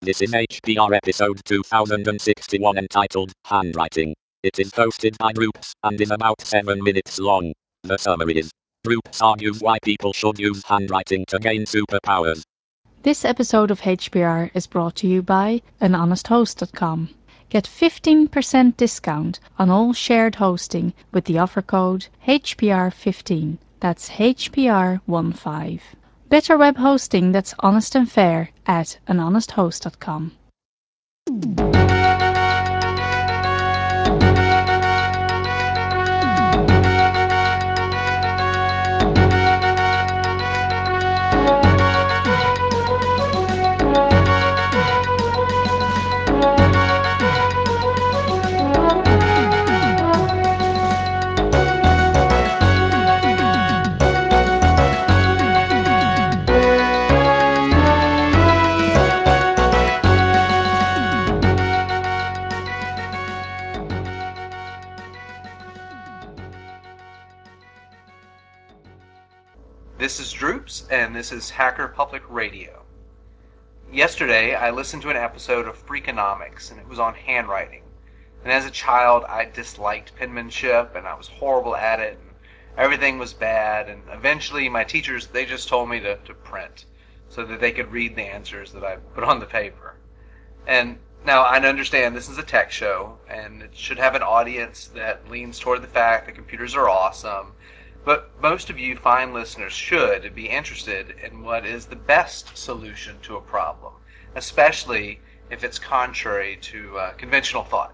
This is HPR episode 2061 entitled Handwriting. It is hosted by Droops and is about 7 minutes long. The summary is: Droops argues why people should use handwriting to gain superpowers. This episode of HPR is brought to you by anhonesthost.com. Get 15% discount on all shared hosting with the offer code HPR15. That's HPR15. Better web hosting that's honest and fair at anhonesthost.com. This is Droops, and this is Hacker Public Radio. Yesterday, I listened to an episode of Freakonomics, and it was on handwriting. And as a child, I disliked penmanship, and I was horrible at it, and everything was bad, and eventually my teachers, they just told me to print, so that they could read the answers that I put on the paper. And now, I understand this is a tech show, and it should have an audience that leans toward the fact that computers are awesome, but most of you fine listeners should be interested in what is the best solution to a problem, especially if it's contrary to conventional thought.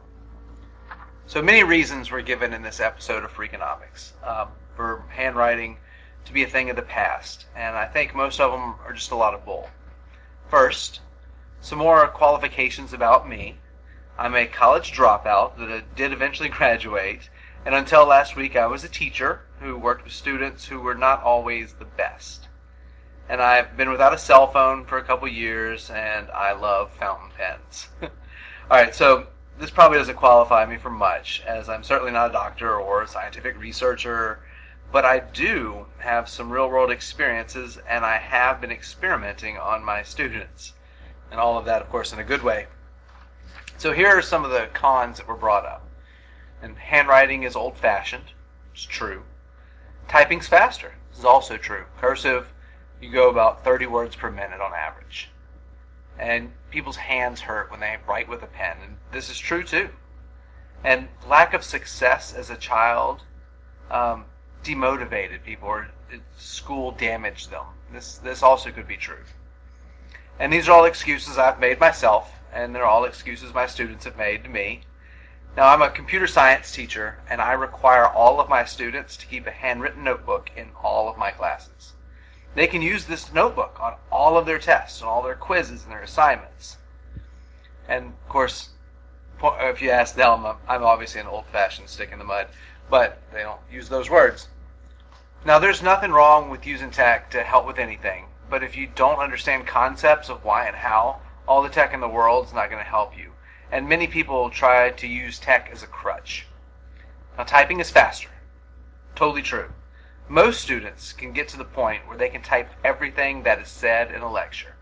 So many reasons were given in this episode of Freakonomics for handwriting to be a thing of the past, and I think most of them are just a lot of bull. First, some more qualifications about me. I'm a college dropout that did eventually graduate, and until last week I was a teacher who worked with students who were not always the best. And I've been without a cell phone for a couple years, and I love fountain pens. Alright, so this probably doesn't qualify me for much, as I'm certainly not a doctor or a scientific researcher, but I do have some real-world experiences, and I have been experimenting on my students. And all of that, of course, in a good way. So here are some of the cons that were brought up. And handwriting is old-fashioned. It's true. Typing's faster. This is also true. Cursive, you go about 30 words per minute on average. And people's hands hurt when they write with a pen, and this is true too. And lack of success as a child demotivated people, or school damaged them. This also could be true. And these are all excuses I've made myself, and they're all excuses my students have made to me. Now, I'm a computer science teacher, and I require all of my students to keep a handwritten notebook in all of my classes. They can use this notebook on all of their tests, and all their quizzes and their assignments. And, of course, if you ask them, I'm obviously an old-fashioned stick in the mud, but they don't use those words. Now, there's nothing wrong with using tech to help with anything, but if you don't understand concepts of why and how, all the tech in the world is not going to help you. And many people try to use tech as a crutch. Now, typing is faster. Totally true. Most students can get to the point where they can type everything that is said in a lecture.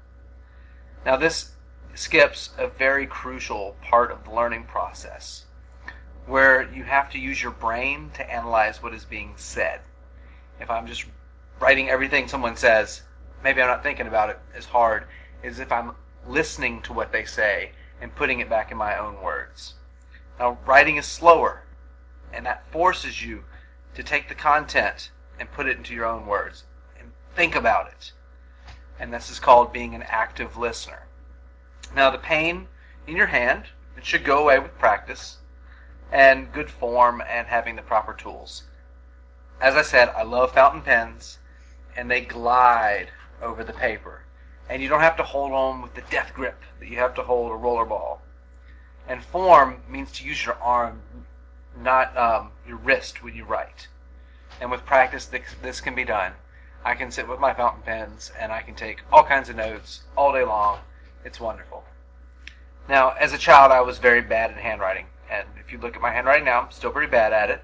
Now, this skips a very crucial part of the learning process, where you have to use your brain to analyze what is being said. If I'm just writing everything someone says, maybe I'm not thinking about it as hard as if I'm listening to what they say and putting it back in my own words. Now, writing is slower, and that forces you to take the content and put it into your own words and think about it. And this is called being an active listener. Now, the pain in your hand, it should go away with practice and good form and having the proper tools. As I said, I love fountain pens, and they glide over the paper. And you don't have to hold on with the death grip that you have to hold a roller ball. And form means to use your arm, not your wrist when you write. And with practice, this can be done. I can sit with my fountain pens, and I can take all kinds of notes all day long. It's wonderful. Now, as a child, I was very bad at handwriting. And if you look at my handwriting now, I'm still pretty bad at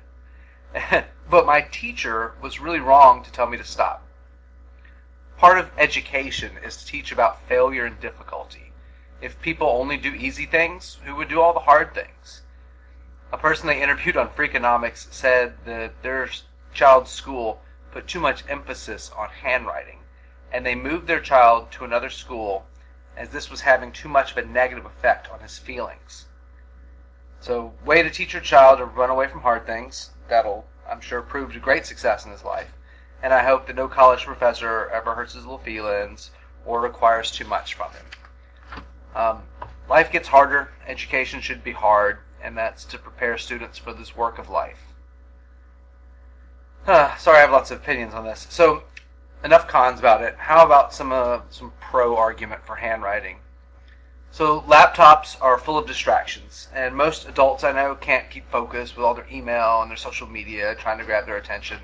it. But my teacher was really wrong to tell me to stop. Part of education is to teach about failure and difficulty. If people only do easy things, who would do all the hard things? A person they interviewed on Freakonomics said that their child's school put too much emphasis on handwriting, and they moved their child to another school as this was having too much of a negative effect on his feelings. So, way to teach your child to run away from hard things. That'll, I'm sure, prove to great success in his life. And I hope that no college professor ever hurts his little feelings or requires too much from him. Life gets harder. Education should be hard, and that's to prepare students for this work of life. Sorry, I have lots of opinions on this. So, enough cons about it. How about some pro argument for handwriting? So laptops are full of distractions, and most adults I know can't keep focused with all their email and their social media trying to grab their attention.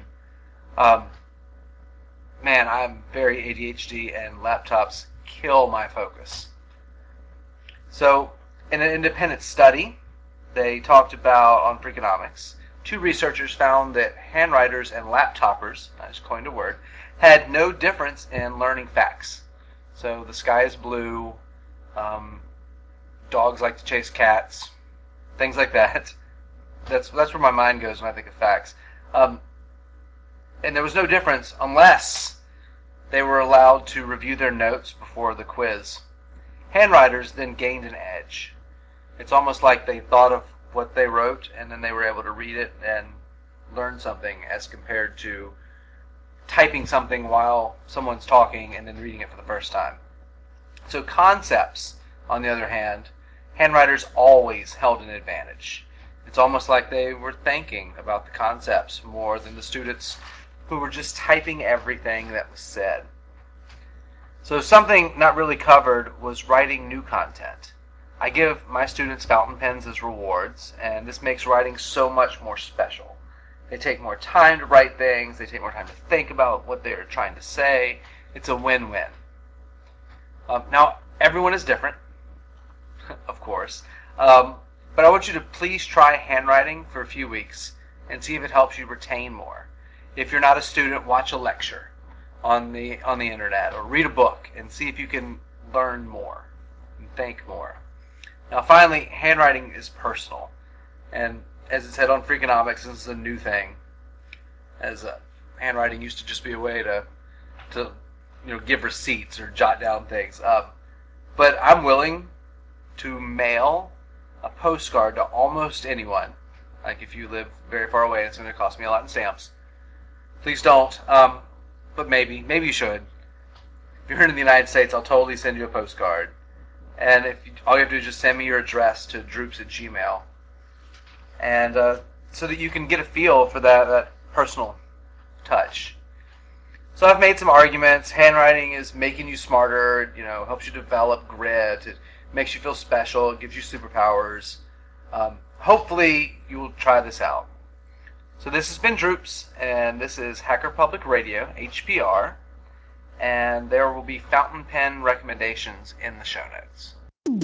Man, I'm very ADHD, and laptops kill my focus. So, in an independent study they talked about on Freakonomics, 2 researchers found that handwriters and laptoppers, I just coined a word, had no difference in learning facts. So the sky is blue, dogs like to chase cats, things like that. That's where my mind goes when I think of facts. And there was no difference unless they were allowed to review their notes before the quiz. Handwriters then gained an edge. It's almost like they thought of what they wrote and then they were able to read it and learn something, as compared to typing something while someone's talking and then reading it for the first time. So concepts, on the other hand, handwriters always held an advantage. It's almost like they were thinking about the concepts more than the students who were just typing everything that was said. So something not really covered was writing new content. I give my students fountain pens as rewards, and this makes writing so much more special. They take more time to write things, they take more time to think about what they're trying to say. It's a win-win. Now, everyone is different, of course, but I want you to please try handwriting for a few weeks and see if it helps you retain more. If you're not a student, watch a lecture on the internet, or read a book and see if you can learn more and think more. Now, finally, handwriting is personal, and as it said on Freakonomics, this is a new thing. As handwriting used to just be a way to give receipts or jot down things. But I'm willing to mail a postcard to almost anyone. Like if you live very far away, it's going to cost me a lot in stamps. Please don't. But maybe you should. If you're in the United States, I'll totally send you a postcard. And all you have to do is just send me your address to droops@gmail.com. And so that you can get a feel for that personal touch. So I've made some arguments. Handwriting is making you smarter, helps you develop grit, it makes you feel special, it gives you superpowers. Hopefully you will try this out. So this has been Droops, and this is Hacker Public Radio, HPR, and there will be fountain pen recommendations in the show notes.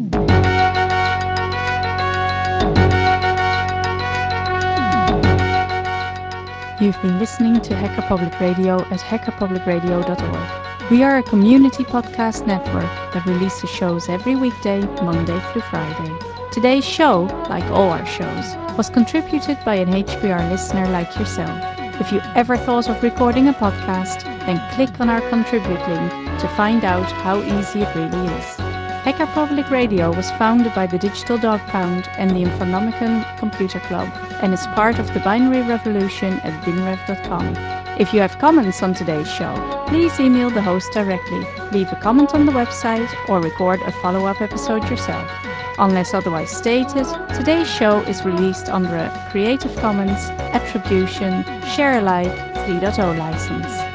You've been listening to Hacker Public Radio at hackerpublicradio.org. We are a community podcast network that releases shows every weekday, Monday through Friday. Today's show, like all our shows, was contributed by an HPR listener like yourself. If you ever thought of recording a podcast, then click on our contribute link to find out how easy it really is. Hacker Public Radio was founded by the Digital Dog Pound and the Infonomicon Computer Club, and is part of the binary revolution at binrev.com. If you have comments on today's show, please email the host directly, leave a comment on the website, or record a follow-up episode yourself. Unless otherwise stated, today's show is released under a Creative Commons Attribution Share Alike 3.0 license.